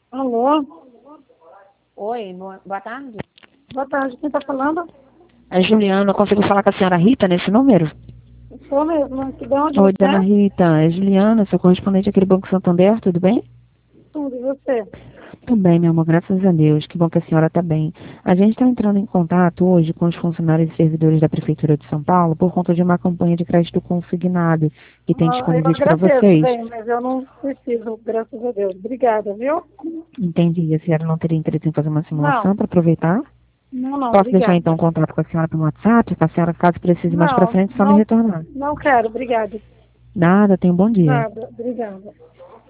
Alô? Oi, boa tarde. Boa tarde, quem está falando? É Juliana, eu consigo falar com a senhora Rita nesse número? Sou mesmo. Que de onde Oi, você dona é? Rita, é Juliana, sou correspondente aqui do Banco Santander, tudo bem? Tudo, e você? Tudo bem, meu amor, graças a Deus, que bom que a senhora está bem. A gente está entrando em contato hoje com os funcionários e servidores da Prefeitura de São Paulo por conta de uma campanha de crédito consignado que tem Eu disponíveis para agradeço, vocês. bem, mas eu não preciso, graças a Deus. Obrigada, viu? Entendi, a senhora não teria interesse em fazer uma simulação Não, para aproveitar? não, Posso deixar obrigada. então o contato com a senhora pelo WhatsApp, para a senhora, caso precise mais para Não, frente, só me não, retornar. não quero, obrigada. Nada, tenha um bom dia. Nada, obrigada.